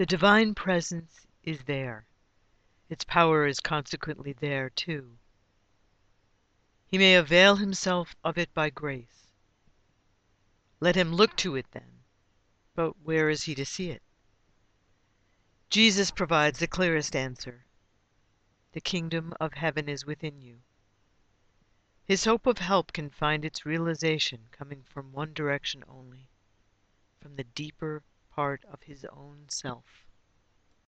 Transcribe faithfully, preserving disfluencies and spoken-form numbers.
The divine presence is there. Its power is consequently there too. He may avail himself of it by grace. Let him look to it then. But where is he to see it? Jesus provides the clearest answer. The kingdom of heaven is within you. His hope of help can find its realization coming from one direction only, from the deeper part of his own self.